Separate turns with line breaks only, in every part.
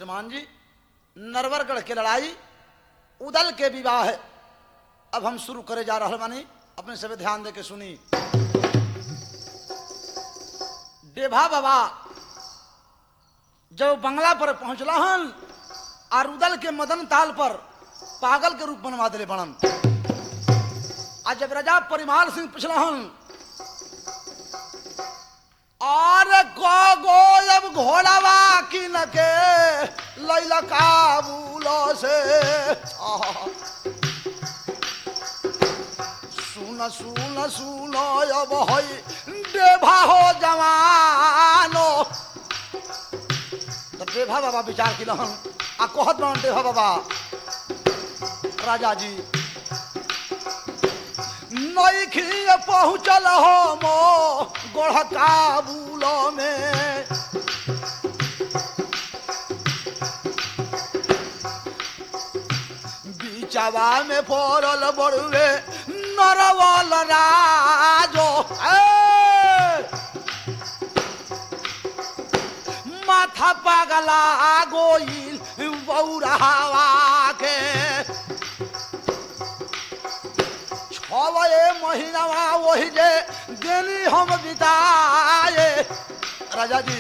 श्रीमान जी नरवरगढ़ के लड़ाई उदल के विवाह है। अब हम शुरू करे जा रहा बानी, अपने सभी ध्यान दे के सुनी। डेभा बाबा जब बंगला पर पहुंचला हन और उदल के मदन ताल पर पागल के रूप बनवा दिले बनन। आज जब राजा परिमाल सिंह पूछला हन और गो अब घोड़ावा की न के लैला काबूलो से सुन सुन सुन अब होई डेभा हो जवानो। तो डेभा बाबा विचार की लहन आ कहत बन डेभा बाबा राजा जी नईखी पहुंचल हो मो गोढ़ काबूलो में। बीचवा में पड़ल बड़ुए नरवल राजो माथा पागला गोइल बौरावा के छवे महीनावा वही जे गेली हम बिताए। राजा जी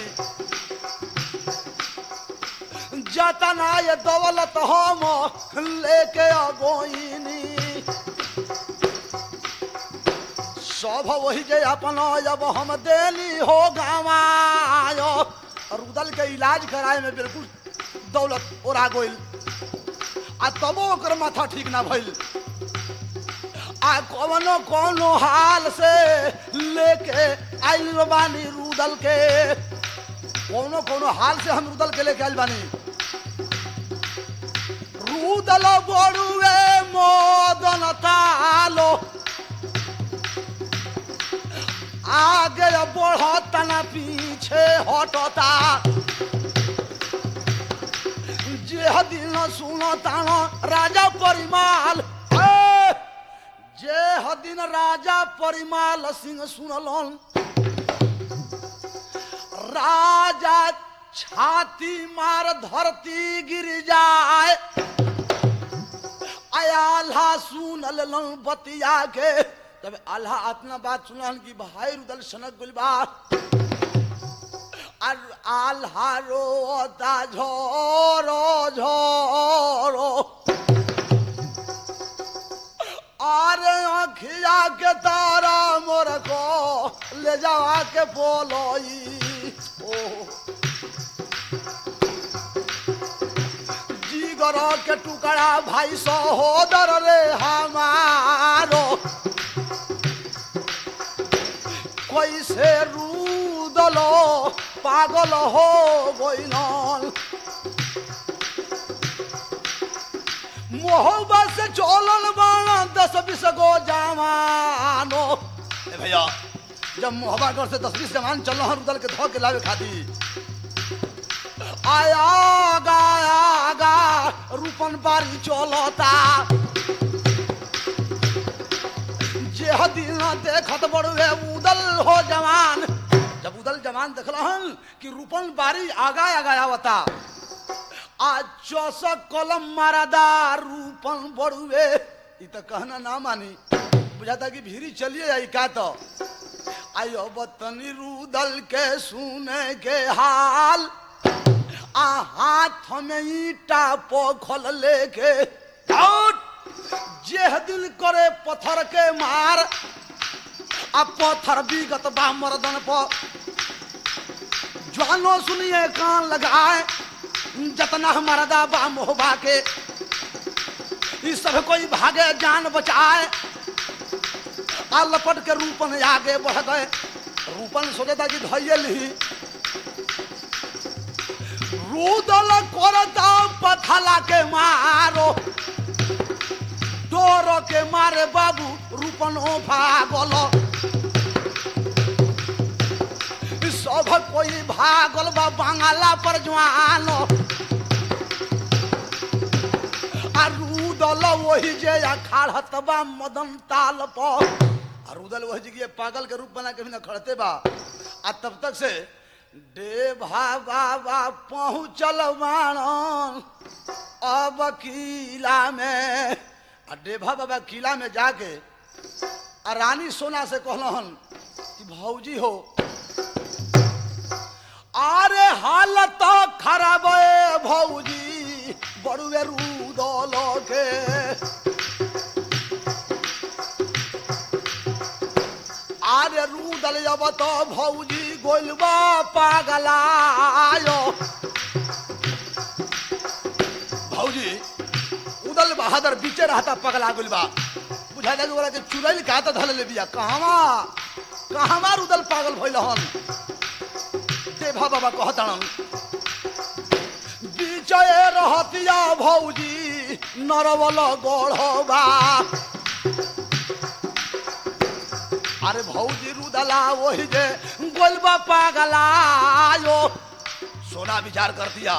जतना ये दौलत हम लेके अगोइनी सब वही जे अपन जब हम देली हो गवायो। और उदल के इलाज कराए में बिल्कुल दौलत ओरा गोइल आ तबो ओकर माथा ठीक ना भइल। आ कोनो कोनो हाल से लेके आइल बानी रुदल के, कोनो कोनो हाल से हम रुदल के लेके आइल बानी। रुदल बड़ुए मोदन तालो आगे बढ़ता ना पीछे हटता। जे दिन सुनता राजा परिमाल जे दिन राजा परिमाल सिंह सुनलन राजा छाती मार धरती गिर जाए। आल्हा सुन लन बतिया के तब आल्हा अपना बात सुनलन कि भाई रुदल सनक गुलबा और आल्हा रोता झोरो झोरो अरे अखिया के तारा मोर को ले जावा के बोलोई जीगर के टुकड़ा भाई सहोदर रे हमारो कोई से रुदलो पागल हो गइलन। मोहब्बत से चोलन बाना 10-20 गो जवानो। भैया जब मोहब्बत से 10-20 जवान चल रहा रुदल के धो के लावे खाती आया गा रूपन बारी चलता। जे दिन देखत बड़ुए उदल हो जवान। जब उदल जवान देखल हन कि रूपन बारी आगा आवता आज 400 कलम मारादा रूपन बड़ुए इ तो कहना ना मानी बुझाता कि भीरी चलिए आई का। तो आयो बतनी रुदल के सुने के हाल आ हाथ में ईटा पोखल लेके जे दिल करे पत्थर के मार आ पत्थर विगत बा मर्दन पर जानो सुनिए कान लगाए जतना मरदा बा मोहबा के इस सब कोई भागे जान बचाए। आ लपट के रूपन आगे बढ़ गए। रूपन सोचता कि धैल ही रुदल करता पथला के मारो डोर के मारे बाबू रूपन ओ भागल। सब कोई भागल बा बांगला पर जवान आ रुदल वही जे अखाड़त बा मदन ताल पर। रुदल वही जगह पागल के रूप बना के भी न खड़ते बा। आ तब तक से डेभा बाबा पहुँचल बाणन अब किला में। आ डेभा बाबा किला में जाके आ रानी सोना से कहलन कि भौजी हो आरे हालत खराब है भौजी बड़ुए रूदल के। आरे रूदल जब तो भौजी गोलबा पागलायो। भौजी उदल बहादुर बीचे रहता पगला गुलबा बुझा जाए बोला कि चुड़ैल का तो धल ले बिया कहवा उदल पागल भइल हन। डेभा बाबा कहतन बीचे रहतिया भौजी नरवल गढ़बा। अरे भौजी रुदला वही जे गोलबा पागलायो। सोना विचार कर दिया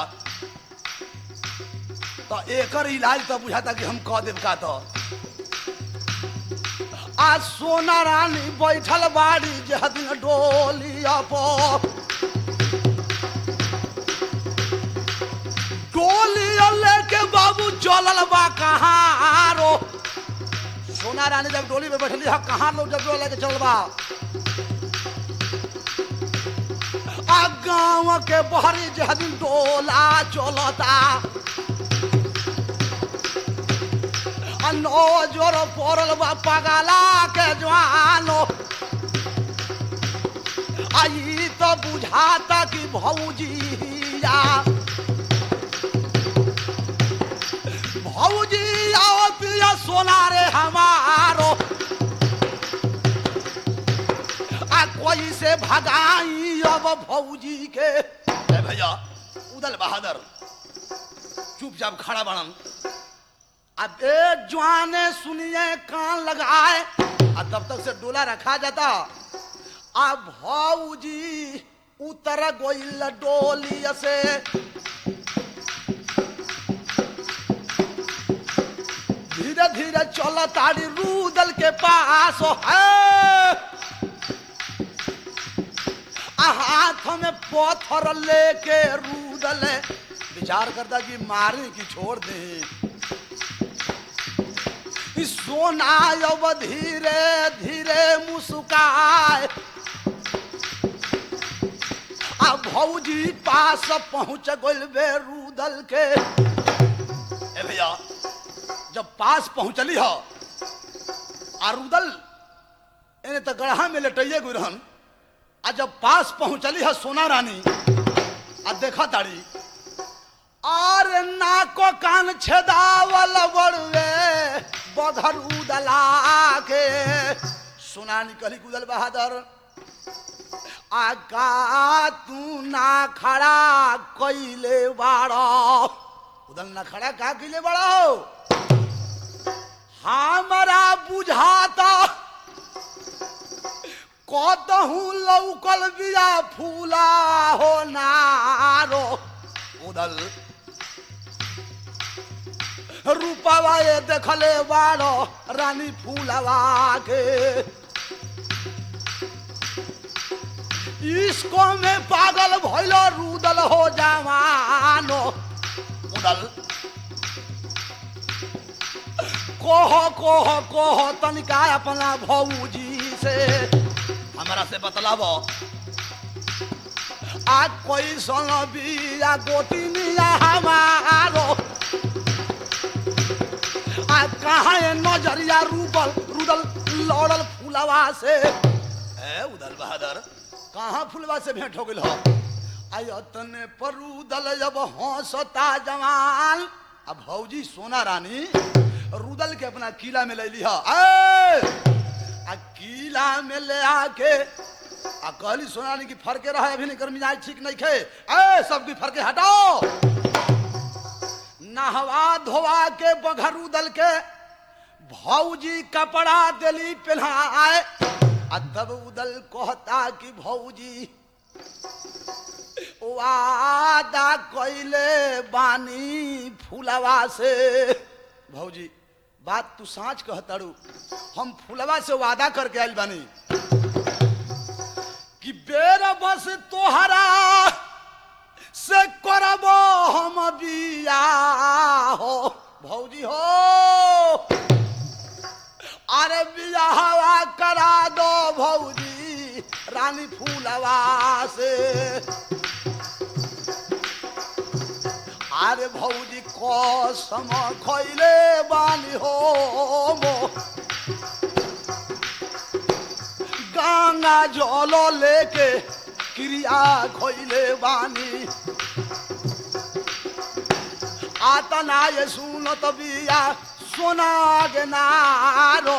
तो एकर इलाज तो बुझाता कि हम कह देव का तो। आज सोना रानी बैठल बाड़ी जे दिन डोलिया पर डोलिया लेके बाबू चलल बा कहाँ रो। सोना रानी जब डोली में बैठली है कहाँ लोग जब डोला लेके चल बा। आ गाँव के बहरी जे दिन डोला चलता नौजर पड़ल बा पगला के जवानो। आई तो बुझाता कि भौजिया भौजी आओ पिया सोना रे हमारो। आ कोई से भगाई अब भौजी के। भैया उदल बहादुर चुपचाप खड़ा बनन। अब एक जवाने सुनिए कान लगाए और तब तक से डोला रखा जाता। अब भौजी उतर गोइल डोली से धीरे धीरे चल ताड़ी रूदल के पास है। हाथ में पत्थर लेके रूदल विचार करता कि मारे की छोड़ दे। सोना अब धीरे धीरे मुस्काए। अब भौजी पास पहुंच गइल बे रूदल के। ए भैया जब पास पहुंचली हो आ रूदल इन्हें तो गढ़ा में लटैये गुरहन। आ जब पास पहुंचली है सोना रानी आ देखा ताड़ी और नाको कान छेदावल बड़ुए बधर उदला के। सोना निकली उदल बहादुर आका तू ना खड़ा कइले बाड़ो। उदल ना खड़ा का कइले बाड़ो हमारा बुझाता कतहू लौकल बिया फूला हो नारो। उदल रूपावा ये देखले बाड़ो रानी फूलवा के। इसको में पागल भइलो रूदल हो जवानो। उदल कोह तनिका अपना भौजी से हमारा से बतलावो आ कोई सन बिया गोतिनिया हमारो। आ कहाँ नजरिया रूदल लौड़ल फूलवा से। उदल बहादुर कहाँ फूलवा से भेंट हो गई हो। आयतने पर रूदल जब हंसता जवान। अब भौजी सोना रानी रूदल के अपना किला में ले लिया। किला में ले आके आ कहली सोना रानी की फरके रहा अभी नहीं मिजाज ठीक नहीं खे। सबकी फरके हटाओ। नहवा धोवा के बघर रूदल के भौजी कपड़ा दिली पहनाए। तब उदल कहता कि भौजी वादा कइले बानी फूलवा से। भौजी बात तू साँच कहतारू हम फूलवा से वादा करके आइल बानी कि बेर बस तोहरा बिया हो भौजी हो, अरे बियाहवा करा दो भौजी रानी फूलवा से। अरे भौजी कसम खैले बानी हो गंगा जल लेके क्रिया खैले बानी। आता ना ये सुनत बिया सोना के नारो।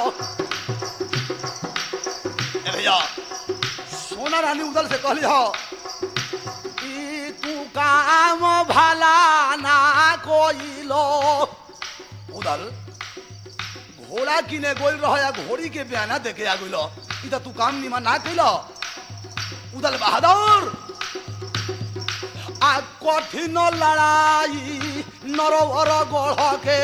भैया सोना रानी उधर से कहली हो कि तू काम भला ना कोई लो। उधर घोड़ा किने गोल रहो या घोड़ी के बयाना देखे आ गइलो, इधर तू काम निमा ना कइलो। उधर बहादुर आ कठिन लड़ाई नरवर गढ़ के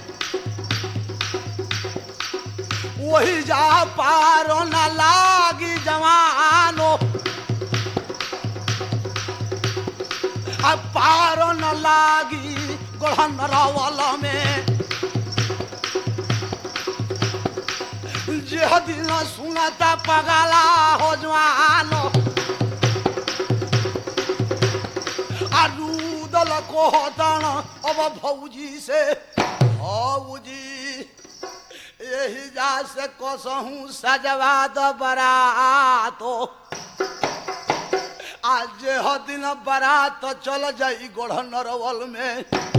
वही जा पार न लागी जवानो। आ पार न लागी गढ़ नरवल में जे दिन सुनता पगला हो जवानो। आरूदल को तन अब भौजी से भौजी यही जा से कसहूं सजवा द बरातो। आज ह दिन बरात चल जाई गोढ़ नरवल में।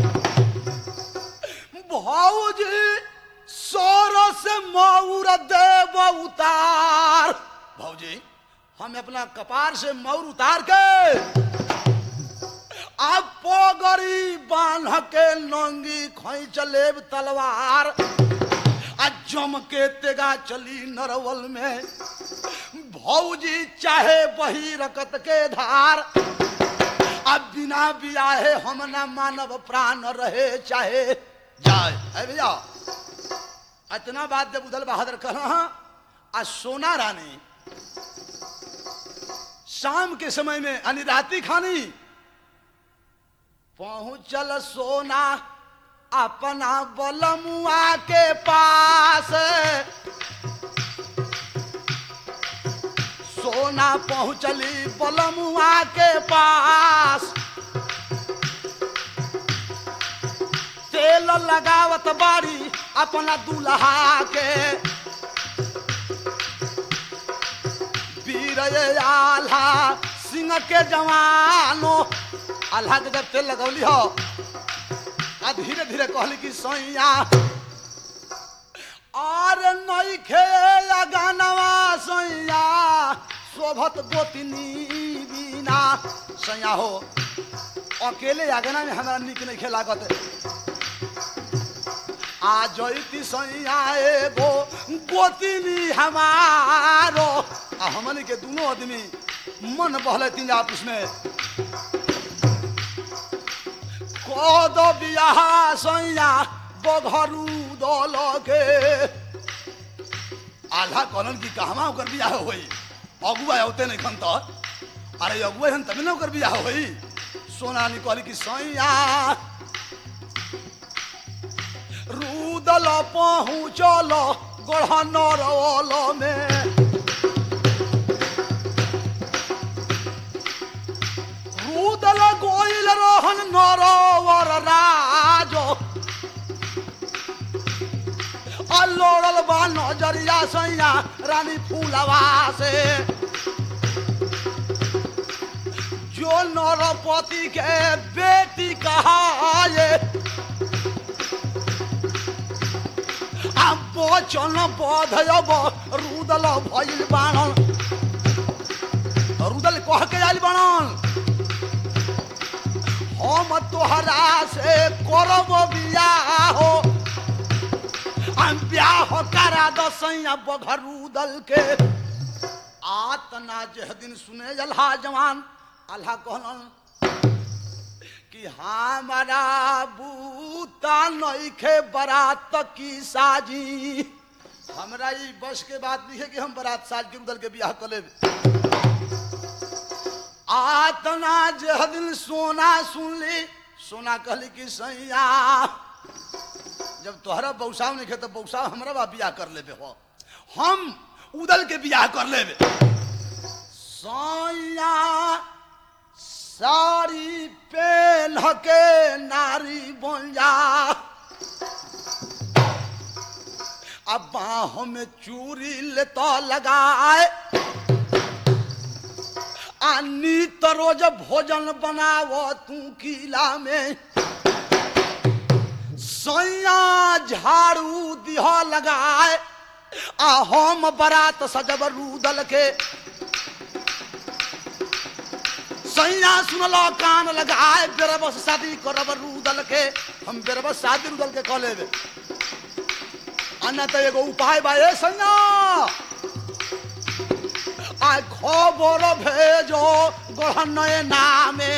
भौजी सोर से मौर देव उतार। भौजी हम अपना कपार से मौर उतार के आप पोगरी बांध के नंगी खींच लेब तलवार। आज जम के तेगा चली नरवल में। भौजी चाहे बही रकत के धार। अब बिना बियाहे हम न मानव प्राण रहे चाहे जाए। है भैया इतना बात जब उदल बहादुर कहा। आज सोना रानी शाम के समय में यानी राती खानी पहुंचल सोना अपना बलमुआ के पास। सोना पहुंचली बलमुआ के पास। तेल लगावत बाड़ी अपना दूल्हा के। वीर आल्हा सिंह के जवानो। आल्हा के जब तेल लगौली हो आ धीरे धीरे कहली कि सैया और नहीं खे गानवा सैया शोभत गोतनी बिना। सैया हो अकेले आगना में हमारा निक नहीं खे लागत। आ जैती सैया एगो गोतनी हमारो। आ हमनी के दोनों आदमी मन बहलती आपस में। कद बियाह सैया बघरू दल के। आल्हा कहलन की कहवा ओकर बियाह होई। अगुआ होते नहीं खन तो अरे अगुआ हन तभी ना ओकर बियाह होई। सोना ने कहली कि सैया रूदल पहुँचल गढ़ नरवल में। रूदल गोइल रोहन नरवर राजो। लोड़ल बा नजरिया सैया रानी फूलवा से। जो नरपति के बेटी कहाए बचन बधयब रूदल भइल बाणन। रूदल कह के आइल बाणन हम तोहरा से करब बियाह। हम ब्याह करा दो सैया बघरू दल के। आतना जह दिन सुने अल्हा जवान अल्हा कहलन कि हमारा बूता नइखे बारात की साजी। हमरा ई बस के बात नहीं है कि हम बारात साज के रुदल के बियाह कर लेब। आतना जह दिन सोना सुन ली सोना कहली कि सैया जब तोहरा बौसाव नहीं खे तो बौसाव हमरा बा बियाह कर लेबे हो, हम उदल के बियाह कर लेबे। सैया साड़ी पहन के नारी बन जा, अब बाहों में चूड़ी ले तो लगाए, नित रोज भोजन बनावो तू किला में, सैया झाड़ू दिह लगाए, आ हम बारात सजब रूदल के। सैया सुनलो कान लगाए, बेरबस शादी करब रूदल के, हम बेरबस शादी रूदल के कह लेबे। अन्ना तो एगो उपाय बा ए सैया, आ खबर भेजो गढ़नए नामे,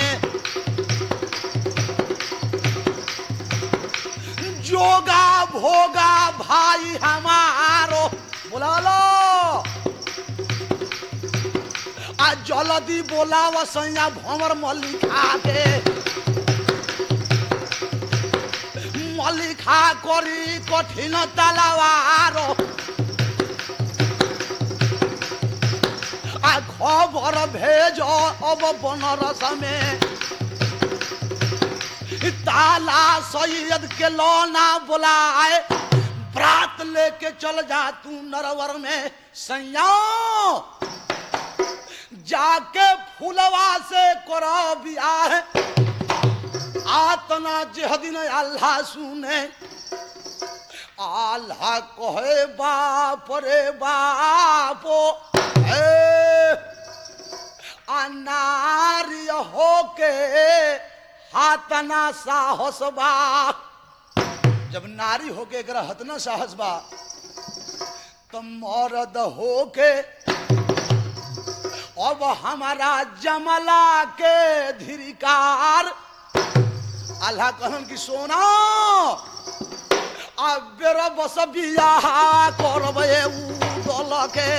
जोगा भोगा भाई हमारो बोला लो, आ जल्दी बोलाव सैया भंवर मलिखा के, मलिखा करी कठिन तलवारो, आ खबर भेजो अब बनरस में, ताला सैयद के लौना बुलाए, बरात लेके चल जा तू नरवर में। सैया जाके फूलवा से करो बियाह, आतना जेह दिन अल्लाह सुने, अल्लाह कहे बाप रे बापो, अनारी होके हाथना साहस बा, जब नारी होके एकरा हतना साहस बा तो मर्द होके अब हमारा जमला के धिरिकार। अल्लाह कहन की सोना अब बेरा बस बियाह करबे उदल के,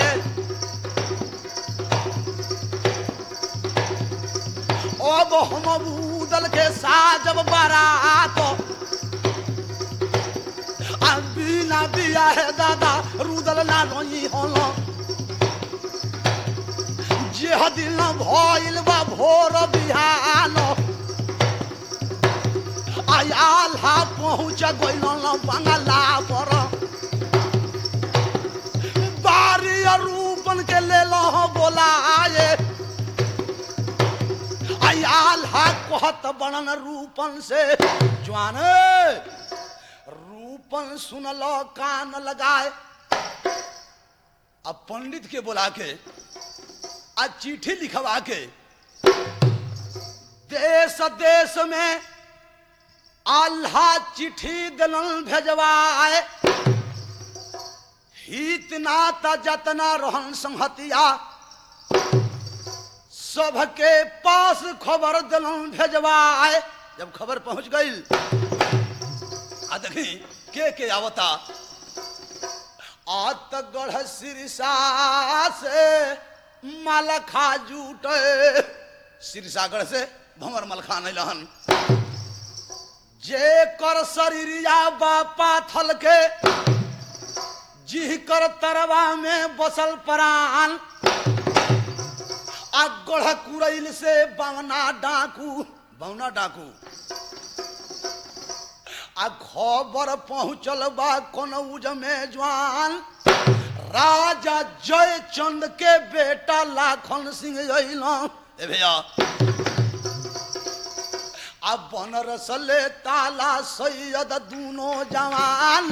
अब हम उदल के साजब बारात, बिना बियाह दादा रुदल ना रोई होलो, जेह दिन भइल बा भोर बिहान, आयाल हा पहुँच गइल बंगला पर, बारी रूपन के ले लो बोलाए, आयाल हा कहत बनन रूपन से, जवान रूपन सुनलो कान लगाए, अब पंडित के बुला के आज चिट्ठी लिखवा के देश देश में आल्हा चिट्ठी दलन भेजवाए, हित नाता जतना रहन संहतिया सबके पास खबर दलन भेजवाए। जब खबर पहुंच गई आ देखी के आवता, आत गढ़ सिरसा से मलखा जूटे, सिरसागढ़ से भंवर मलखा नहीं लहन, जे कर शरीरिया बापा थल के, जी कर तरवा में बसल प्राण, आ गढ़ कुरैल से बवना डाकू, आ खबर पहुंचल बा कनौज में जवान, राजा जयचंद के बेटा लाखन सिंह अइला। ए भैया अब बनरस ले ताला सैयद दूनो जवान,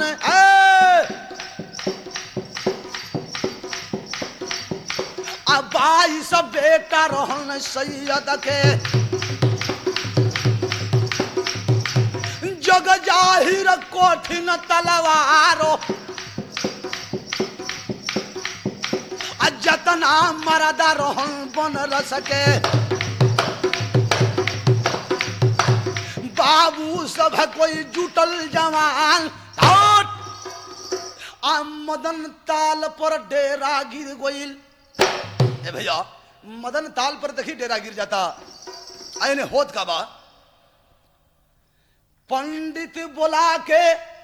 अब 22 बेटा रहन सैयद के, जग जाहिर कोठिन तलवारो, जतना मरदा रहन बनरस के, बाबू सब कोई जुटल जवान, आ मदन ताल पर डेरा गिर गइल। ए भैया मदन ताल पर देखी डेरा गिर जाता, आने होत का बा पंडित बोला के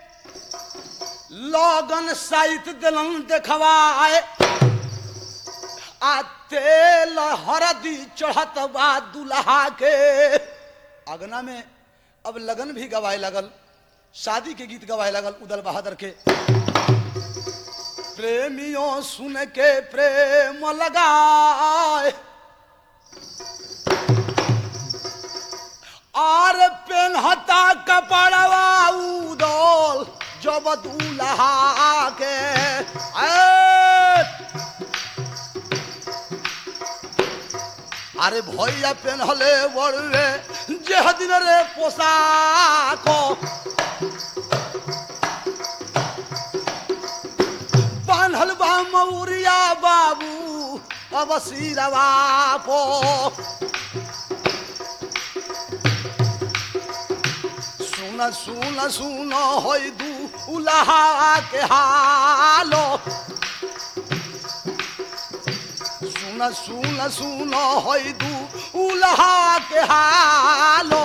लगन साहित्य दिलन देखवाए आ तेल हरदी चढ़त बा दुल्हा के अगना में। अब लगन भी गवाए लगल, शादी के गीत गवाए लगल उदल बहादुर के। प्रेमियों सुन के प्रेम लगाए और पेन्हता कपड़वा उदल जब दूल्हा के। अरे भैया पेन्हले बड़े जेह दिन रे पोशाक बान्हल बा मौरिया बाबू अब सिरवा पो। सुन सुन सुन होई दूल्हा के हालो, सुन सुन सुन होई दूल्हा के हालो।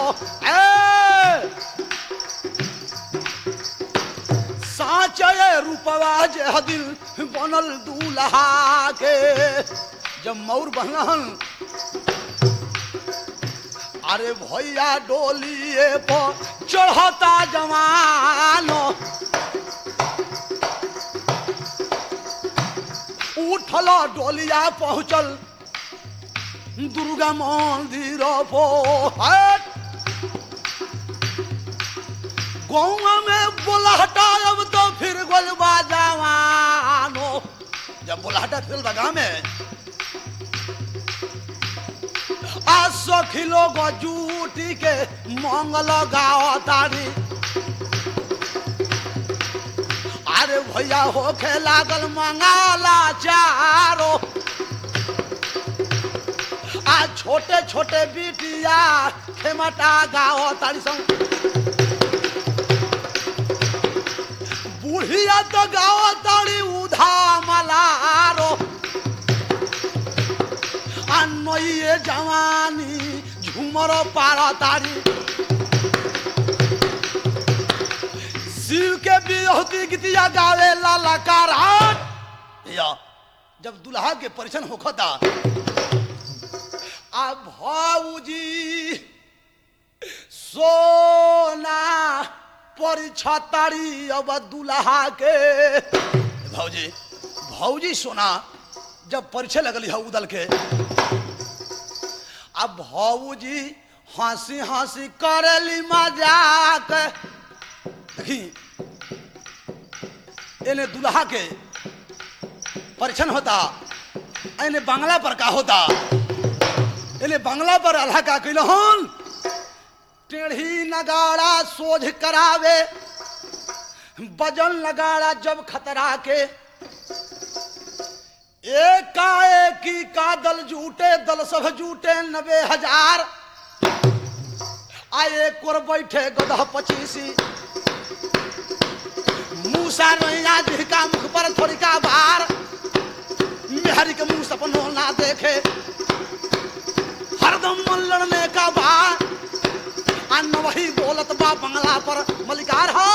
साचे रूपवा जे दिल बनल दूल्हा के। जब मौर बहन अरे भैया डोलिए पर चढ़ता जवानो, उठल डोलिया पहुंचल दुर्गा मंदिर पो। गौवा में बुलाहटा अब तो फिर गोलबा जवानो। जब बुलाहटा फिर लगा में आज 100 किलो जूटी के मंगल गाओ तारी। अरे भैया होखे लागल मंगाला चारो आ छोटे छोटे बिटिया खेमटा गाओ तारी संग। बुढ़िया तो गाओ तारी उधा मलारो आ नइये जवानी झूमर पारा तारी। शिव के बिरहती गीतिया गावे ललकार। या जब दुल्हा के परिछन होखता आ भाऊजी सोना परिछतारी अब दुल्हा के। भाऊजी भाऊजी सोना जब परिचय लगली है उदल के। अब भाऊजी हंसी हंसी करेली मजाक। देखी इन्हें दुल्हा के परिछन होता, इन्हें बंगला पर का होता। इन्हें बंगला पर अल्लाह का कहलन टेढ़ी नगाड़ा सोझ करावे बजन नगाड़ा जब खतरा के। एकाएकी का दल जूटे दल सब जूटे 90,000 आए कोर बैठे गदह 25 मूसा रोइया जिहका मुख पर थोड़ी का बार मेहरी के मुंह सपनो ना देखे हरदम मन लड़ने का बार अन्न वही बोलत बा बंगला पर मलिकार हो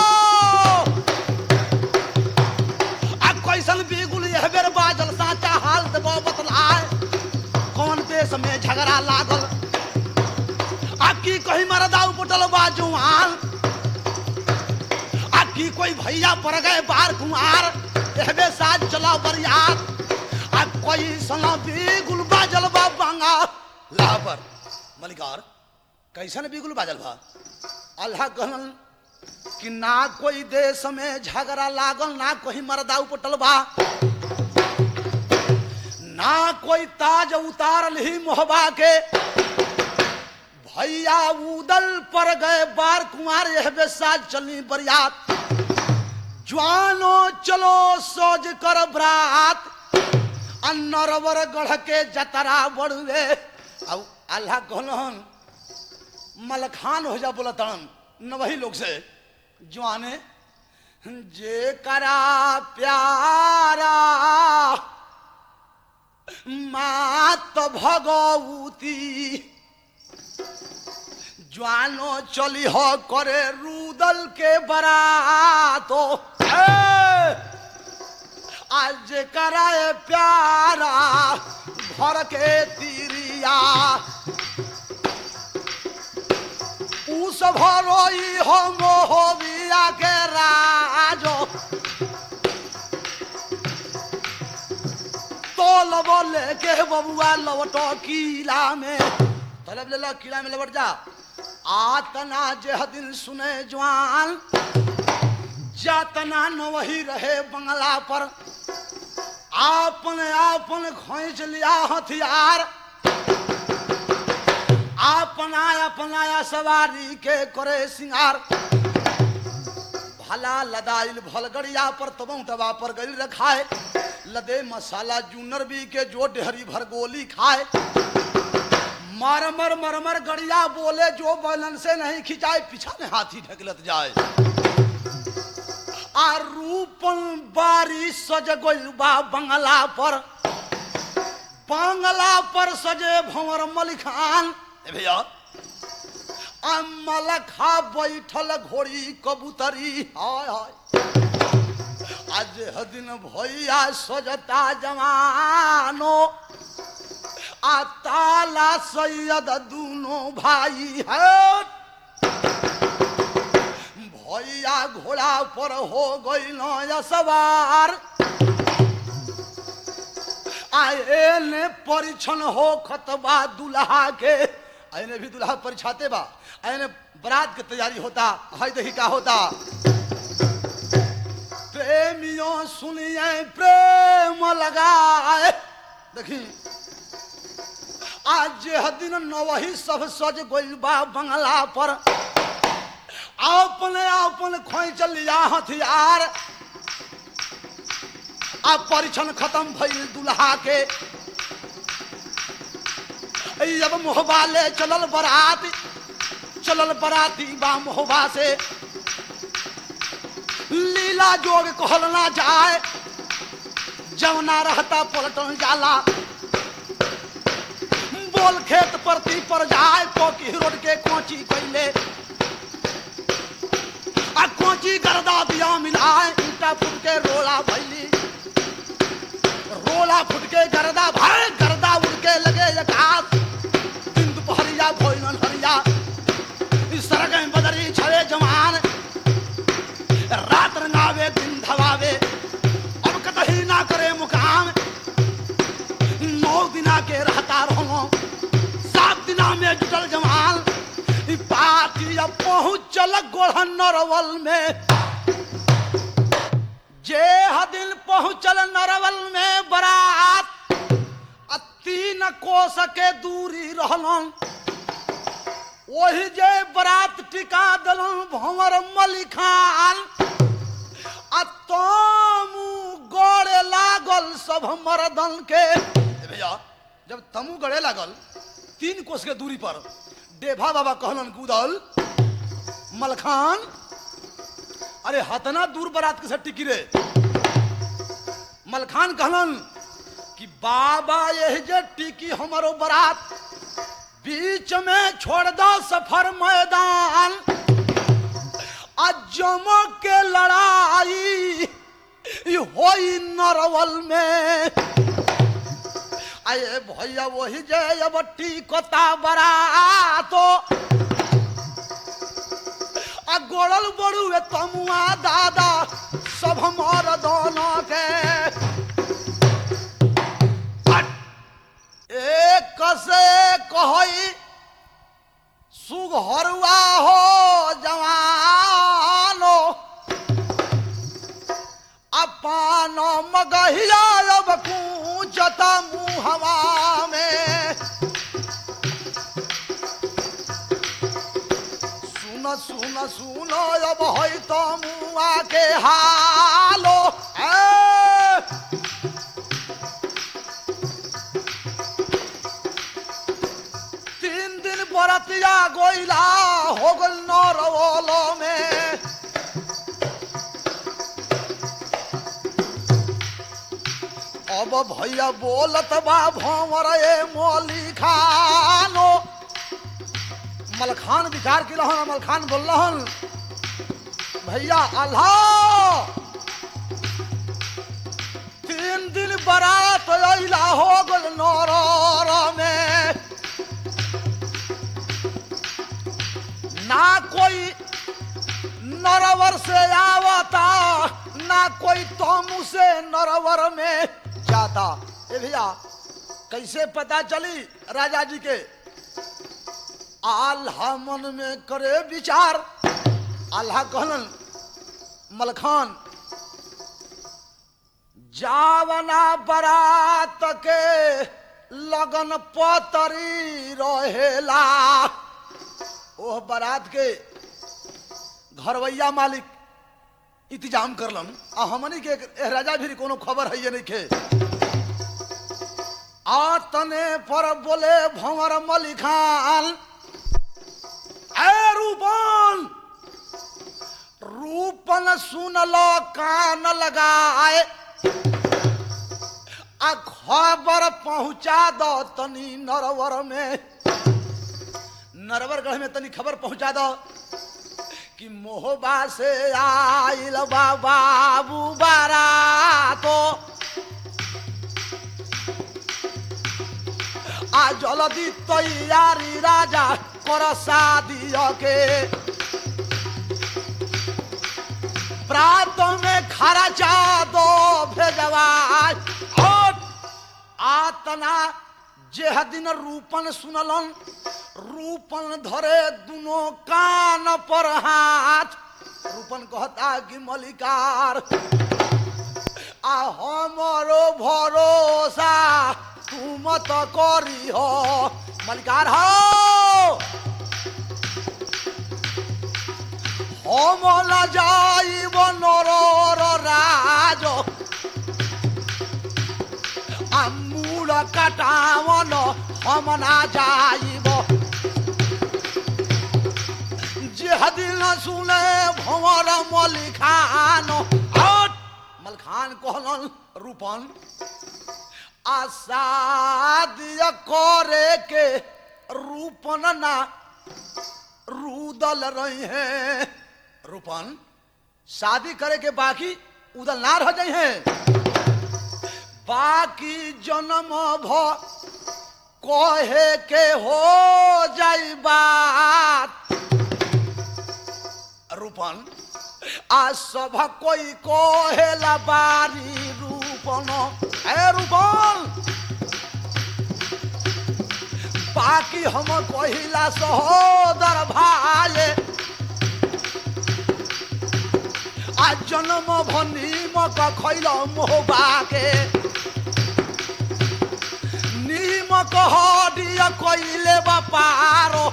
अब कैसन बिगुल यह बेर बाजल साचा हाल देबो बतलाए कौन देश में झगड़ा लागल आकी कहीं मरदा उपटल बाजुआन आकी कोई भैया पर गए बार कुमार एहबे साथ चला बरियात अब कोई सना बिगुल बाजल बा बंगा ला पर मलिकार कैसन बिगुल बाजल बा अल्लाह कहलन कि ना कोई देश में झगड़ा लागल ना कोई मरदा उपटल बा ना कोई ताज उतारल ही मोहबा के भैया उदल पर गए बार कुमार यह साज चलनी बरियात जवानो चलो सोज कर बरात अन्नरवर गढ़ के जतरा बड़ुए अब अल्लाह कहलन मलखान हो जा बोलतन न वही लोग से जवाने जे करा प्यारा मात भगवती जवानो चली हो करे रू उदल के बरातो आज कराए प्यारा भर के तिरिया उस भरोई हो मोहबिया के राजो तो लबो लेके बबुआ लवटो किला में तलब ले लो किला में लवट जा आतना जे दिन सुने जवान जातना न वही रहे बंगला पर आपने आपन खोज लिया हथियार अपनाया सवारी के करे सिंगार भला लदाइल भलगड़िया पर तबों तबा पर गली रखाए लदे मसाला जूनर भी के जो डेहरी भर गोली खाए मरमर गड़िया बोले जो बैलन से नहीं खिंचाए पीछा में हाथी ढकलत जाए आ रूपन बारी सज गइल बा बंगला पर सजे भंवर मलिखान भैया मलखा बैठल घोड़ी कबूतरी हाय हाय आज दिन भैया सजता जवानो आ ताला सैयद दोनों भाई है भैया घोड़ा पर हो गई सवार आए ने परीक्षण हो खतबा दुल्हा के आने भी दुल्हा परिछाते बा आने बरात की तैयारी होता हाय देखी क्या होता प्रेमियों सुनिए प्रेम लगाए देखी आज दिन नवही सब सज गइल बा बंगला पर आपने खोज लिया हथियार अब परीक्षण खत्म भइल दुल्हा के अब मोहबा ले चलल बराती बा मोहबा से लीला जोग कहल ना जाए जवना रहता पलटन जाला बोल खेत परती पर जाए पोकी रोड के कोची कैले आ कोची गर्दा दिया मिलाए ईटा फुट के रोला भैली रोला फुट के गर्दा भाई गर्दा उड़ के लगे आकाश दिन दोपहरिया भोजन हरिया इस सरगम बदरी छवे जवान रात रंगावे दिन धवावे अब कतही ना करे मुकाम 9 दिना के रहता रहो 7 दिना में जुटल जवान पार्टी अब पहुंचल गोढ़न नरवल में जे हदिल पहुंचल नरवल में बरात 3 कोस के दूरी रहलन वही जे बरात टिका दलन भंवर मलिखान तमू गड़े लागल सब मर्दन के भैया जब तमू गड़े लागल 3 कोस के दूरी पर देभा बाबा कहलन कूदल मलखान अरे हतना दूर बरात के साथ टिकी रे मलखान कहलन कि बाबा यही जे टिकी हमारो बरात बीच में छोड़ दो सफर मैदान अजमो के लड़ाई होई नरवल में आए भैया वही जय अब टिकता बरातो आ गोड़ल बड़ुए तमुआ दादा सब मर दोनों के एक से कहई सुघरुआ हो जवानो अपन मगहिया अब कूचता मुहवा में सुनो अब है तो मुआ के हालो 3 दिन बरतिया गोइला हो गल नरवलो में अब भैया बोलत बा भंवर ए मोली खानो मलखान विचार की रहन मलखान बोल रहन भैया अल्लाह 3 दिन बारात अइला हो गल नौर में ना कोई नरवर से आवता ना कोई तोमू से नरवर में जाता। ए भैया कैसे पता चली राजा जी के? आल्हा मन में करे विचार। आल्हा कहलन मलखान जावना बारात के लगन पतरी रहेला ओह बारात के घरवैया मालिक इंतजाम करलन आ हमनी के राजा भी कोनो खबर है ये नहीं के। आतने पर बोले भंवर मलिखान ए रूपन रूपन सुन लो कान लगाए आ खबर पहुंचा दो तनी नरवर में नरवरगढ़ में तनी खबर पहुंचा दो कि मोहबा से आइल बाबू बारातो आ जल्दी तैयारी राजा कर शादी के प्रात में खर्चा दो भेजवा और आतना जेह दिन रूपन सुनलन रूपन धरे दोनों कान पर हाथ। रूपन कहता कि मलिकार आ हमरो भरोसा तू मत करी हो मलिकार हो हम न जाइब नरर राज आ मूल कटावन हम ना जाइब दिन सुने भंवर मलिखान मलखान कहलन रूपन आसाद करे के रूपन ना रूदल रही है। रूपन शादी करे के बाकी उदल ना रह जाए हैं बाकी जन्म भ कहे के हो जाई बात। रूपन आ सब कोई कहेला बारी रूपन ए रूपन बाकी हम कहिला सहोदर भाई आ जन्म भनीम का खैल मोहबा के नीमक हडिया कइले बापारो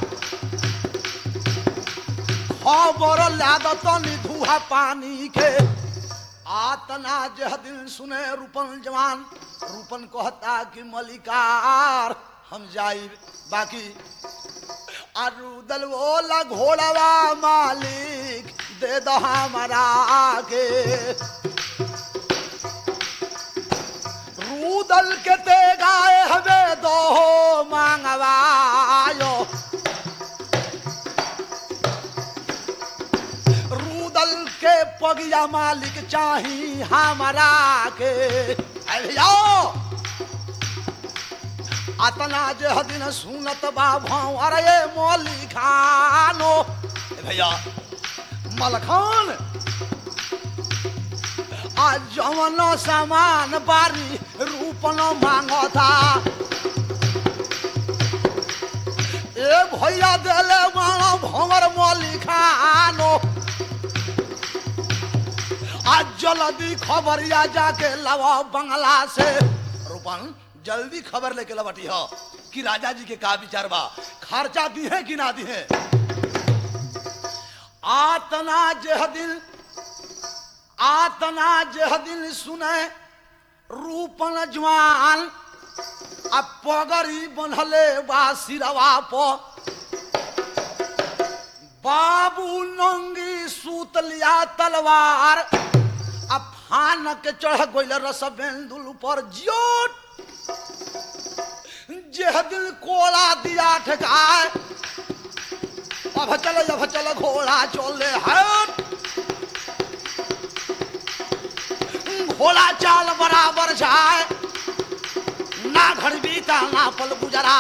खबर लाद तनी धुआ पानी के। आतना जह दिन सुने रूपन जवान रूपन कहता कि मलिकार हम जाई बाकी अरुदल बोला घोड़वा मालिक दे दो हमारा के रूदल के ते गाए हमें दो मांगवायो रूदल के पगिया मालिक चाही हमारा के भैया अतना जे दिन सुनत बा भंवर ये मलिखानो भैया मलखान आज जवन सामान बारी रूपन मांगता ए भैया देले मानो भंवर मलिखानो आज जल्दी खबरिया जाके लवा बंगला से रूपन जल्दी खबर लेके लवटी हो कि राजा जी के का विचार बा खर्चा दी है कि ना दी है। आतना जह दिन सुने रूपन जवान अब पगड़ी बंधले बा सिरवा पर बाबू नंगी सूत लिया तलवार अब फान के चढ़ गइल रसबेंदुल पर जोट जेह दिल कोला दिया ठकाए अब चल घोड़ा चले हट होला चाल बराबर जाए ना घर बीता ना पल गुजरा।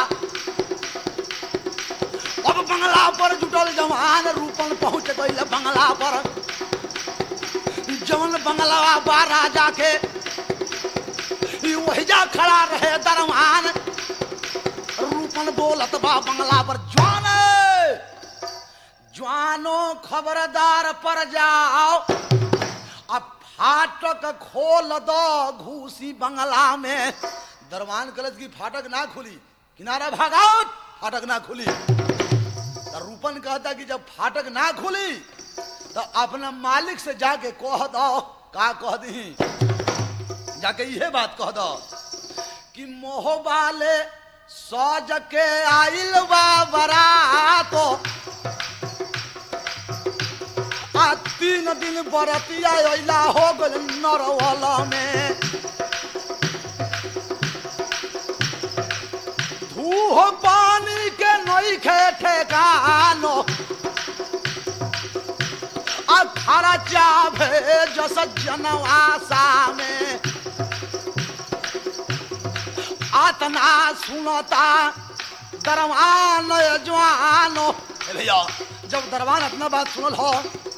अब बंगला पर जुटल जवान रूपन पहुंच गई बंगला पर। जवन बंगला बा राजा के वही जा खड़ा रहे दरवान। रूपन बोलत बा बंगला पर जवानो खबरदार पर जाओ अब फाटक खोल दो घूसी बंगला में। दरवान कलश की फाटक ना खुली किनारा भागाओ फाटक ना खुली। तो रूपन कहता कि जब फाटक ना खुली तो अपना मालिक से जाके कह दो। का कह दी जाके यह बात कह दो कि मोह वाले सज के आइल बा बरातो आ 3 दिन बरतिया अइला हो गल नरवला में। धूह पानी के नई खे ठेकानो आ खरा चाभे जस जनवासा में। आतना सुनता दरवान जवानो। भैया जब दरवान अपना बात सुनल हो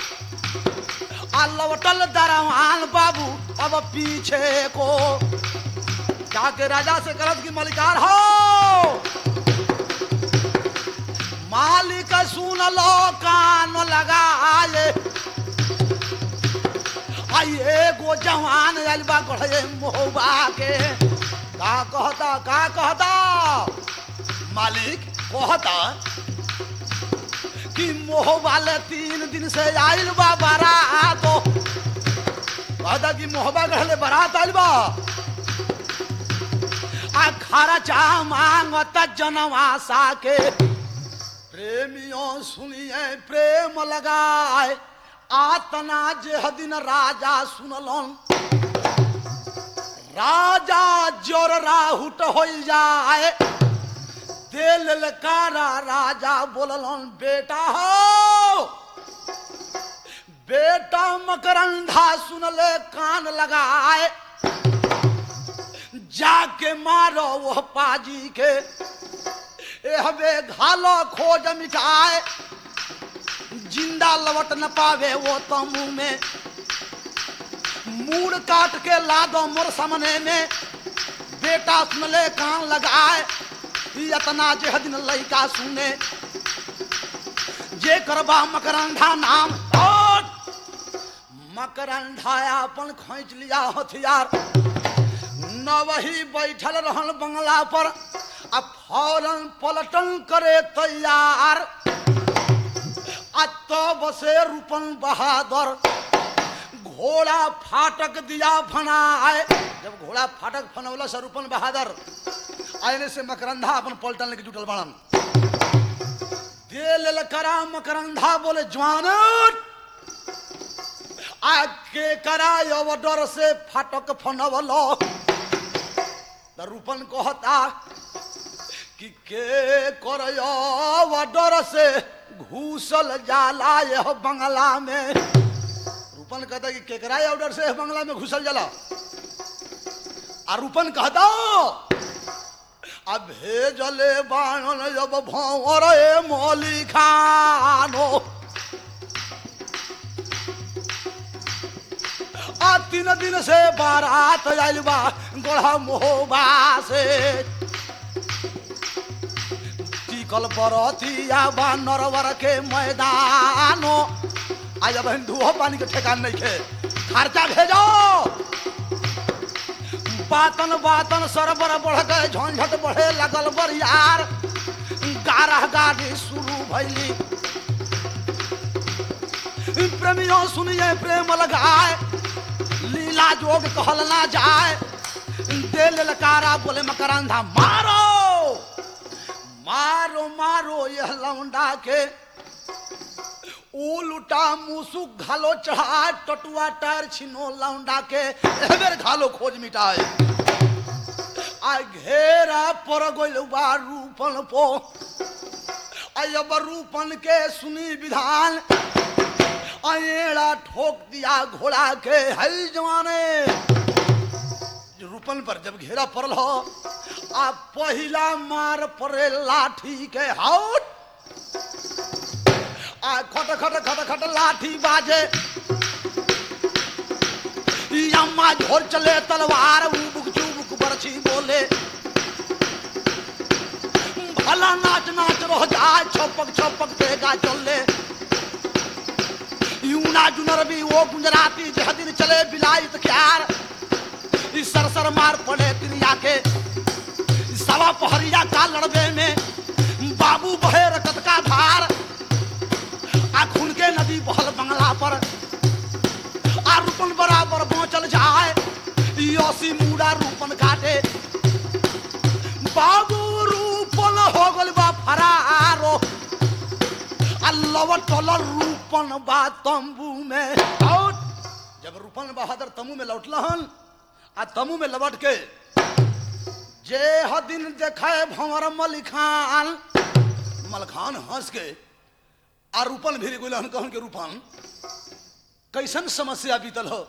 आ लौटल दरवान बाबू अब पीछे को जाके राजा से करत की मलिकार हो मालिक सुन लो कान लगाए। आइए गो जवान अलबा गढ़े मोहबा के। का कहता मालिक कहता कि मोह वाले 3 दिन से आइल बा बारात। कहता कि मोहबा गढ़ले बारात आइल बा आ खर्चा मांगत जनवासा के। प्रेमियों सुनिए प्रेम लगाए आतना जे दिन राजा सुनलन। राजा जोर राहुट हो जाए दे ललकारा। राजा बोललन बेटा हो बेटा मकरंधा सुन ले कान लगाए। जाके मारो वो पाजी के हवे घालो खोज मिटाए। जिंदा लौट न पावे वो तमू में। मूड़ काट के ला दो मोर सामने में। बेटा सुन ले कान लगाए इतना जे दिन लइका सुने जे करबा मकरंधा नाम। और मकरंधा अपन खींच लिया हथियार न वही बैठल रहल बंगला पर। अब फौरन पलटन करे तैयार। तब से रूपन बहादुर घोड़ा फाटक दिया फनाए। जब घोड़ा फाटक फनौला से रूपन बहादुर आने से मकरंधा अपन पलटन लेके जुटल बनन। दे ललकारा मकरंधा बोले जवान आके करायो डर से फाटक फनवलो। रूपन कहता कि के करयो डर से घुसल जाला यह बंगला में। रूपन कहता कि के करायो डर से बंगला में घुसल जाला। और रूपन कहता अब भेजले बाणन जब भंवर मौली खानो। 3 दिन से बारात आइल बा गढ़ा मोहबा से। टिकल बरतिया बा नरवर के मैदानो। आज अब धुओ पानी के ठेकान नहीं खे। खर्चा भेजो बातन बातन सरबर बढ़ गए झंझट बढ़े लगल बरियार। गारह गाड़ी शुरू भइली। प्रेमियों सुनिए प्रेम लगाए लीला जोग कहल ना जाए। दे ललकारा बोले मकरंधा मारो मारो मारो यह लौंडा के। उल्टा मुसुक घालो चढ़ा टटुआ टायर छिनो लौंडा के। बेर घालो खोज मिटाए आ घेरा पर गइल बा रूपन पो। अब रूपन के सुनी विधान अएड़ा ठोक दिया घोड़ा के। हई जवाने रूपन पर जब घेरा पड़ल हो आ पहिला मार पड़े लाठी के हाउट आ खट खट खट खट लाठी बाजे अम्मा झोर चले तलवार उबुक चुबुक बरछी बोले भला नाच नाच रह जाए छपक छपक देगा चले यूना जुनर भी वो गुजराती जह दिन चले बिलायत क्यार इस सरसर मार पड़े तिरिया के सवा पहरिया का लड़बे में बाबू बहे रकत का धार आ खून के नदी बहल बंगला पर आ रूपन बराबर पहुंचल जाए योसी मुड़ा रूपन काटे बाबू रूपन हो गल बा फरारो लवट रूपन बा तंबू में आउट। जब रूपन बहादुर तंबू में लौटलहन आ तंबू में लौट के जे हदिन देखे भंवर मलिखान मलखान हंस के आ रूपन भी गुलहन कहन के रूपन कैसन समस्या बीतल हो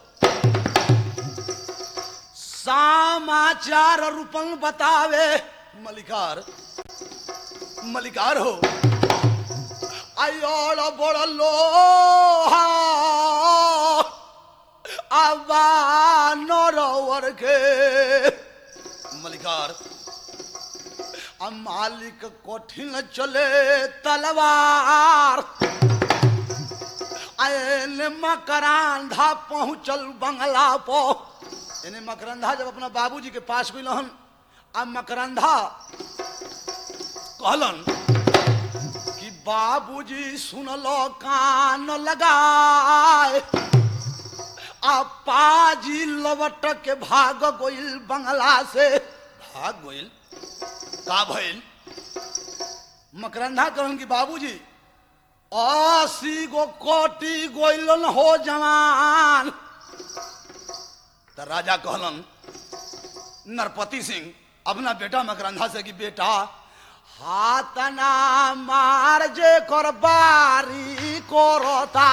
समाचार रूपन बतावे मलिकार हो आयोड़ बड़ लोहा आबा नरवर के मलिकार आ मालिक कठिन चले तलवार आने मकरांधा पहुंचल बंगला पो इन्हें मकरंधा जब अपना बाबूजी के पास गइलहन आ मकरंधा कहलन कि बाबूजी सुन लो कान लगाए आ पाजी लवट के भाग गोइल बंगला से भाग गोइल का भइल मकरंधा कहलन कि बाबूजी 80 गो कोटी गोइलन हो जवान तो राजा कहलन नरपति सिंह अपना बेटा मकरंधा से कि बेटा हाथ ना मार जे कर बारी कोरता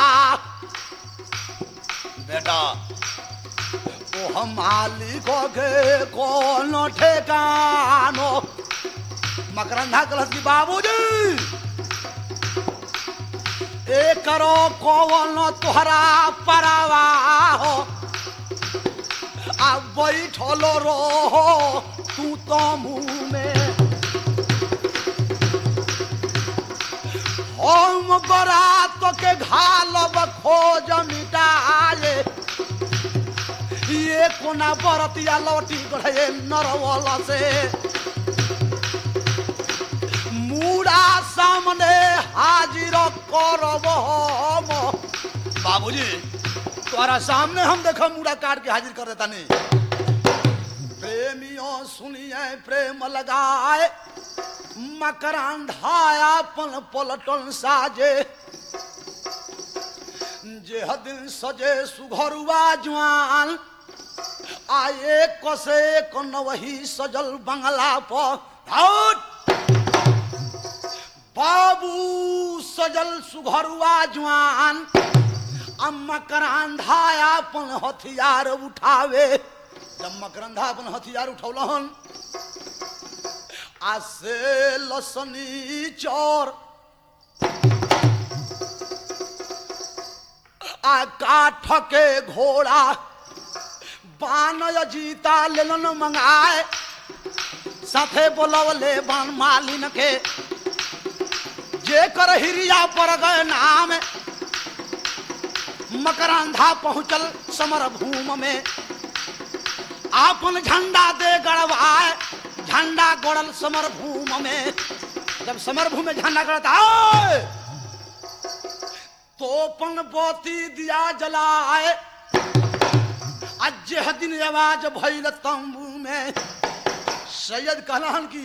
बेटा ओ हम मालिक के कौन ठेकानो मकरंधा कहलत कि बाबूजी ए करो कौन तोहरा परवा हो आ बैठलो रहो तू तो मुँह में हम बरात के घालब खोज मिटाए ये कोना बरतिया लौटी गढ़े नरवल से मुड़ा सामने हाजिर करब हम बाबूजी तुम्हारा सामने हम देखो मुड़ा काट के हाजिर कर देता नहीं प्रेमियों सुनिए प्रेम लगाए मकरंधा अपन पलटन साजे जे दिन सजे सुघरुआ जवान आए कसे कन वही सजल बंगला पर बाबू सजल सुघरुआ जवान मकरंधा अपन हथियार उठावे जब मकरंधा अपन हथियार उठौलहन आसे लसनी चोर आ काठ के घोड़ा बान जीता लेलन मंगाए साथे बोलवले बान मालिन के जे कर हिरिया पर गए नाम मकरंधा पहुंचल समर भूम में आपन झंडा दे गड़वाए झंडा गड़ल समर भूम में जब समर भूम में झंडा गड़ता तोपन बोती दिया जलाए अज्जे दिन आवाज भइल तंबू में सैयद कहलन की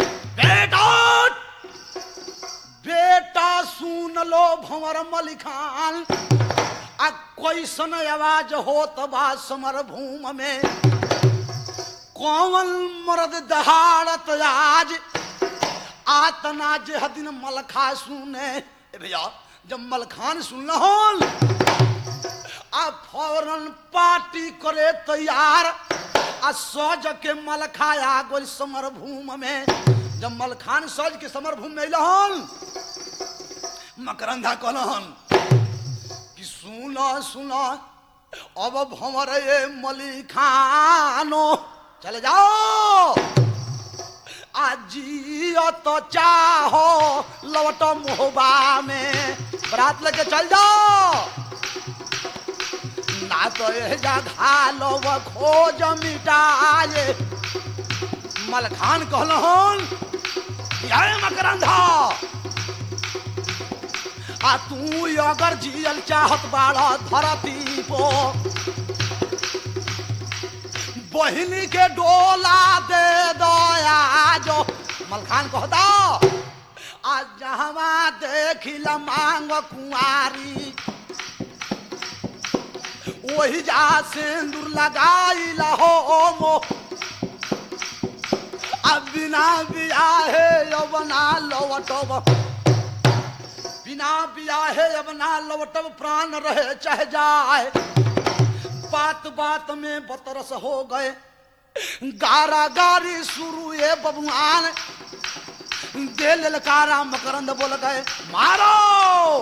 बेटा सुन लो भंवर मलिखान आ कैसन आवाज होत बा समर भूम में कौन मर्द दहाड़त आज आतना जे दिन मलखा सुने भैया जब मलखान सुनल आ फौरन पार्टी करे तैयार आ सज के मलखाया गोल समर भूम में। जब मलखान सज के समर भूम में अइलहन मकरंधा कहलन कि सुनो सुनो अब भंवर ये मलिखानो चले जाओ आजियो तो चाहो लवट मोहबा में बरात लेके चल जाओ ना तो ये जगह लो खोज मिटाए। मलखान कहलन मकरंधा आ तू अगर जियल चाहत बाड़ा धरती पो बहिनी के डोला दे दो आज। मलखान कहता आज जहाँ देखिला मांग कुंवारी वही जा सिंदूर लगाइला हो मो अब बिना बियाहे अब ना लौटब बिना बियाहे अब ना लौटब प्राण रहे चाहे जाए। बात बात में बतरस हो गए गारा गारी शुरू ये बबुआन दे ललकारा। मकरंद बोल गए मारो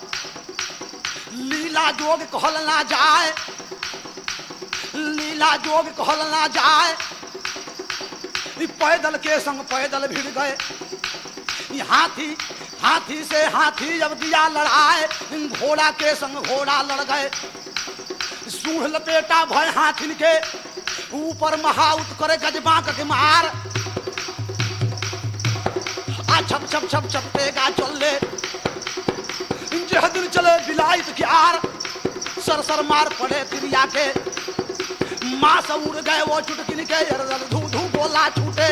लीला जोग कहल ना जाए लीला जोग कहल ना जाए। पैदल के संग पैदल भिड़ गए हाथी हाथी से हाथी जब दिया लड़ाए घोड़ा के संग घोड़ा लड़ गए। सूढ़ लपेटा भय हाथिन के ऊपर महाउत करे गजबांक के मार आ छप छप छप छपेगा चले जह दिन चले बिलाइत के आर सर सर मार पड़े तिरिया के माँ सब उड़ गए वो चुटकिन के धू धू गोला छूटे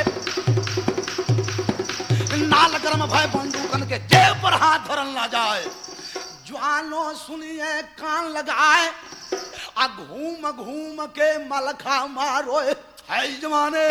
नाल गरम भय बंदूकन के जेब पर हाथ धरल ना जाए। जवानो सुनिए कान लगाए आ घूम घूम के मलखा मारो है जमाने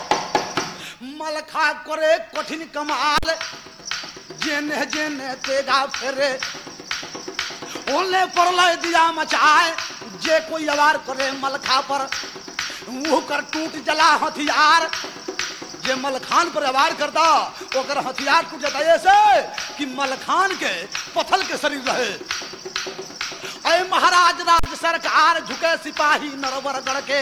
मलखा करे कठिन कमाल जेने जेने तेगा फेरे ओले पर लय दिया मचाए। जे कोई अवार करे मलखा पर मुंह कर टूट जला हथियार। जे मलखान पर अवार करता ओकर हथियार टूट जाता ऐसे कि मलखान के पथल के शरीर रहे। ऐ महाराज राज सरकार झुके सिपाही नरवर गढ़ के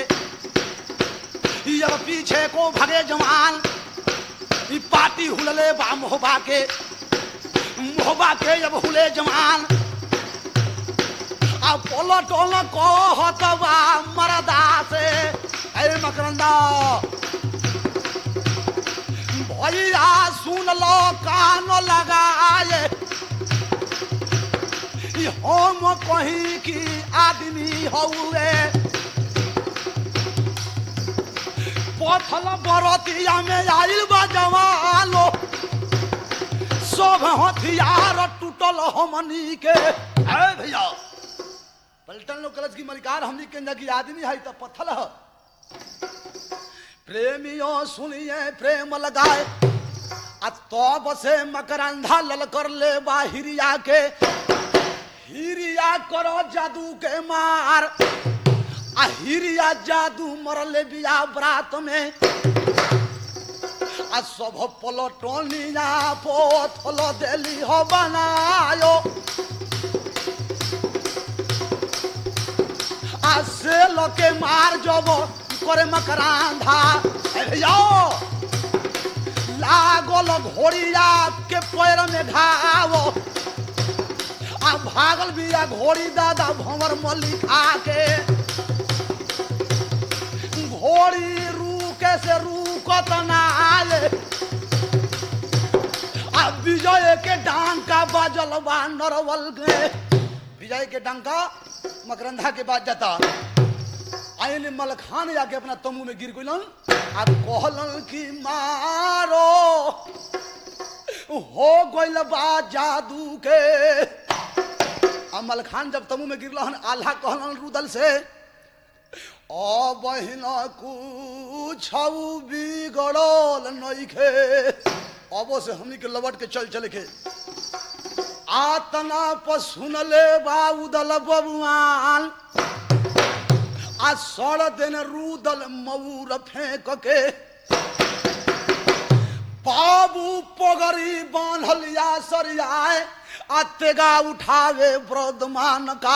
अब पीछे को भगे जवान पार्टी हुलले बा मोहबा के जब हुले जवान अब पोलो टोलो को हतवा मरदा से ऐ मकरंदा भैया सुन लो कान लगाए हम कहीं की आदमी हुए पथल बरतिया में आइल बा जवालो सब हथियार टूटल हमनी के। भैया पलटन लोग कलश की मलिकार हमनी के की आदमी है तो पत्थल है। प्रेमियों सुनिए प्रेम लगाए आ तब से मकरंधा ललकर ले बा हिरिया के हिरिया करो जादू के मार आ हिरिया जादू मरले बिया बरात में आ सब पलटनिया पोथल देली हो बनायो आ से लके मार जब करे मकरंधा लागल घोड़िया के पैर में घाव आ भागल बिया घोड़ी दादा भंवर मलिखा के घोड़ी रूके से रूकत ना आए आ विजय के डांका बाजल बा नरवल के विजय के डांका मकरंधा के बाद जाता आयन मलखान जाके अपना तमू में गिर गइलन आ कहलन कि मारो हो गइल बा जादू के। आ मलखान जब तमू में गिरलन आल्हा कहलन रुदल से ओ बहिन कुछ बिगड़ल नइखे अब से हमनी के लबट के चल चले के आतना पर सुनले बा उदल बबुआन आ सड़ दिन रूदल मऊर फेंक के बाबू पगड़ी बांधल या सरियाए आ तेगा उठावे वर्धमान का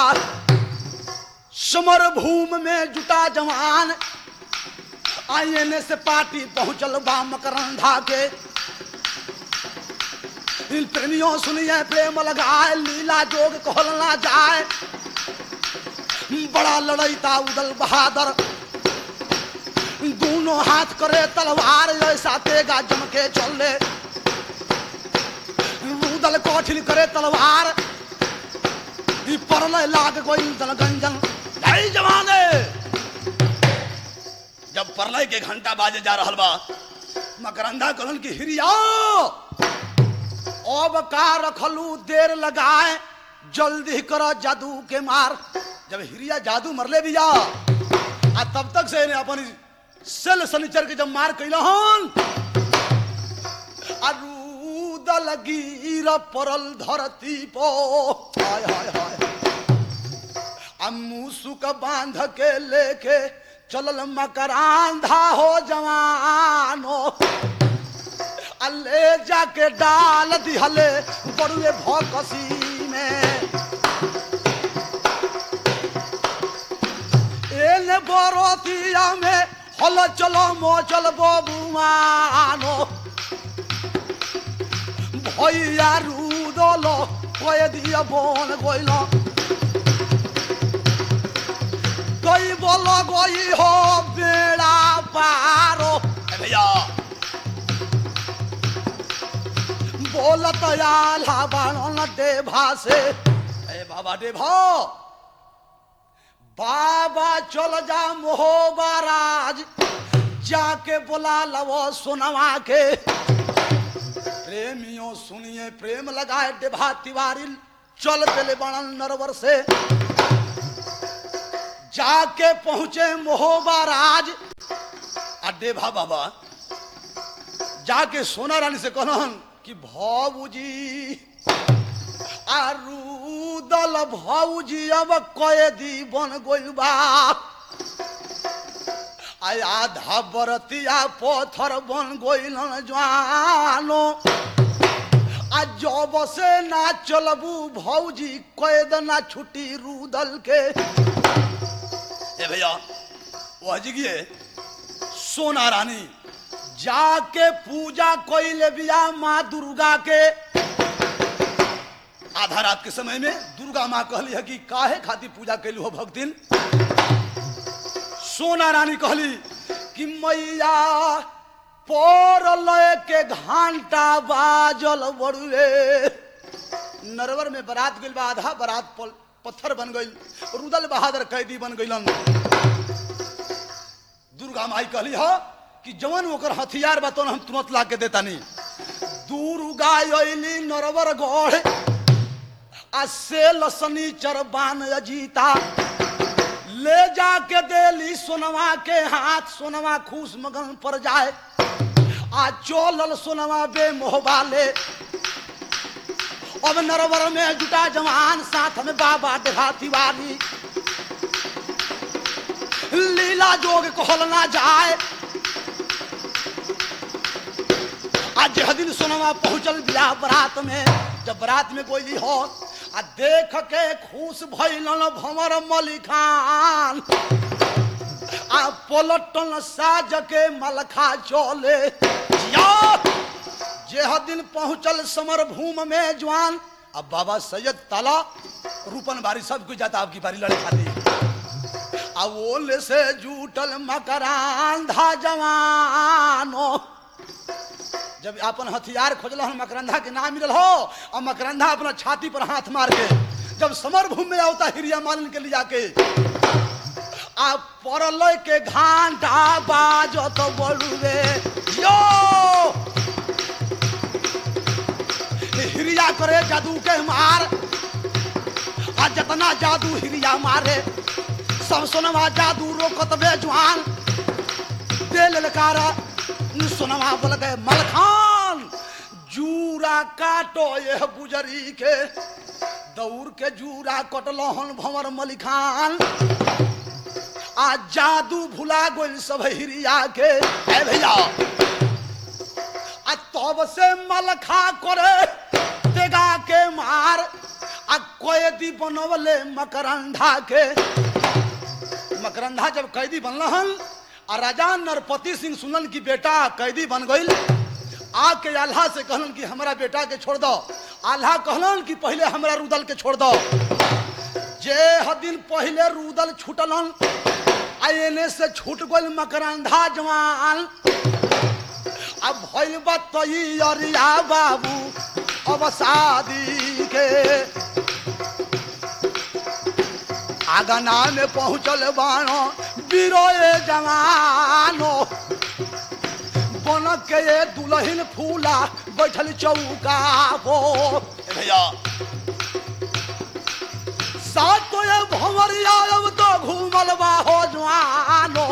समर भूमि में जुटा जवान आईने से पार्टी पहुंचल बा मकरंधा के इन प्रेमियों सुनिए प्रेम लगाए लीला जोग कहल ना जाए बड़ा लड़ाई था उदल बहादुर दोनों हाथ करे तलवार ऐसा तेगा जमके चले उदल कोठिल करे तलवार परल लाग गई दल गंजन जय जवाने जब परलय के घंटा बाजे जा रहल बा मकरंधा कहलन की हिरिया अब का रखलू देर लगाए जल्दी करो जादू के मार जब हिरिया जादू मरले भी जा आ तब तक से इन्हें अपन सेल सनीचर के जब मार कैलहन अरूदल गिर परल धरती पो हाय हाय हाय मुसुक बांध के लेके चलल मकरंधा हो जवानो ले जाके डाल दिहले बड़ुए भौकसी में एने बरोतिया में हल चलो मोचल बबुआनो भैया रूदलो कह दिया बोन गोइलो कोई बोलो गोई हो बेड़ा पारो भैया बोलत आला बाणन देभा से बाबा देभा बाबा चल जा मोहबाराज जाके बुला लवो सुनवा के प्रेमियों सुनिए प्रेम लगाए देभा तिवारी चल चले बाणन नरवर से जाके पहुंचे मोहबाराज आ देभा बाबा जाके सोना रानी से कहलन कि भाऊजी आरूदल भाऊजी अब कैदी बन गइल बा आधा बरतिया पत्थर बन गइल जवानो आ जब से ना चलबू भाऊजी कैद ना छुट्टी रूदल के ए भैया वो जगिए सोना रानी जाके पूजा कोइले बिया माँ दुर्गा के आधा रात के समय में दुर्गा माँ कहली है कि काहे खाती पूजा कैलू हो भक्तिन सोना रानी कहली कि मैया परलय के घंटा बाजल बड़ुए नरवर में बारात गइल बा आधा बारात पत्थर बन गइल रुदल बहादुर कैदी बन गइलन दुर्गा माई कहली है कि जवन ओकर हथियार बा तो हम तुरंत ला के देता नहीं दुर्गा अइली नरवर गढ़ आ सेल सनीचर बान अजीता ले जाके देली सोनवा के हाथ सोनवा खुश मगन पर जाए आ चोलल सोनवा बे मोहबाले अब नरवर में जुटा जवान साथ में बाबा देभा तिवारी लीला जोग कहल ना जाए आज दिन सोनवा पहुंचल बिया बरात में जब बरात में कोई हो आ देख के खुश भइलन भंवर मलिखान आ पलटन साज के मलखा चले जे दिन पहुंचल समर भूमि में जवान अब बाबा सैयद ताला रूपन बारी सब कुछ जाता आपकी बारी लड़े खाती अब ओले से जूटल मकरंधा जवानो जब अपन हथियार खोजल मकरंधा के नाम मिलल हो और मकरंधा अपना छाती पर हाथ मार के जब समर भूमि में आवता हिरिया मालिन के लिया के आप परलय के घंटा बाजो तो बड़ुए यो हिरिया करे जादू के मार आ जितना जादू हिरिया मारे सब सोनवा जादू रोकत बे जवान दे ललकारा सोनवा बोल गए मलखान जूरा काटो ये बुजरी के दौड़ के जूरा कटलहन भंवर मलिखान आ जादू भुला गोल सब हिरिया के है भैया आ तब से मलखा करे तेगा के मार आ कैदी बनवले मकरंधा के। मकरंधा जब कैदी बनल हन आ राजा नरपति सिंह सुनल कि बेटा कैदी बन गई आके आल्हा से कहलन कि हमारा बेटा के छोड़ दो। आल्हा कहलन कि पहले हमारा रुदल के छोड़ दो। जे दिन पहले रुदल छूटलन आने से छूट गई मकरंधा जवान। अब भइल बा तैयारिया बाबू अब शादी के। आगना में पहुंचल बानो बिरोए जवानो बन के ये दुल्हन फूला बैठल चौका पो भैया साथ तो ये भंवरिया अब तो घूमल बा हो जवानो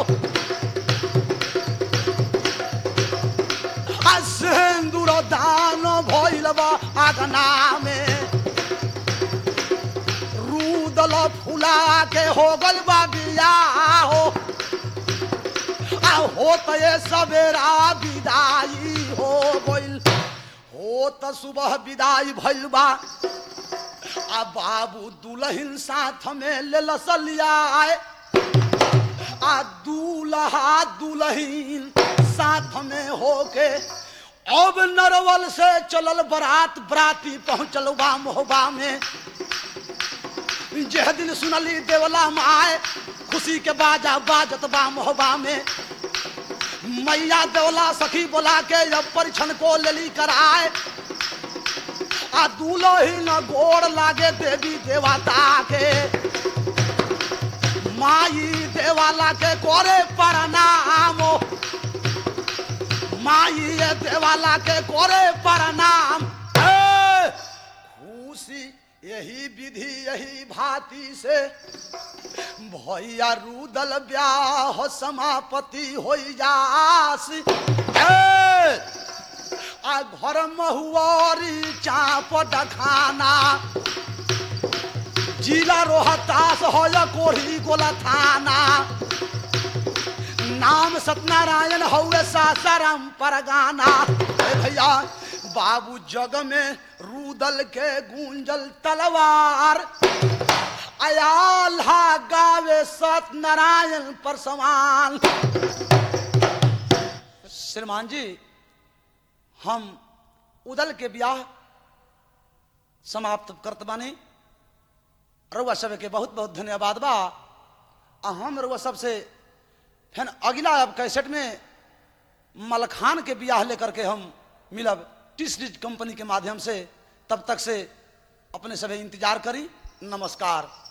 सिंदूर दान भइल बा आगना में रूदल फूला के हो गल बा बियाह हो तो ये सवेरा विदाई हो गइल हो तो सुबह विदाई भइल बा। आ बाबू दुल्हन साथ में ले लसलिया आ दूल्हा दुल्हन साथ में होके अब नरवल से चलल बरात बराती पहुंचल बा मोहबा में। जह दिन सुनली देवला माए खुशी के बाजा बाजत बा मोहबा में। मैया देवला सखी बोला के अब परीक्षण को लेली कराए आ दुल्हन गोड़ लागे देवी देवता के। माई देवाला के करे प्रणाम माई देवाला के करे प्रणाम। खुशी यही विधि यही भांति से भैया रुदल ब्याह समापति हो जासी। आ घर महुआरी चाप डखाना जिला रोहतास हो या कोढ़ी गोला थाना नाम सत्यनारायण हौवे सासाराम परगाना। भैया बाबू जग में रुदल के गूंजल तलवार आल्हा गावे सत्यनारायण पर समान। श्रीमान जी हम उदल के ब्याह समाप्त करत बानी। रउआ सब के बहुत बहुत धन्यवाद बा। हम रउआ सबसे फिर अगला अब कैसेट में मलखान के ब्याह लेकर के हम मिलब टी-सीरीज कंपनी के माध्यम से। तब तक से अपने सभी इंतजार करी। नमस्कार।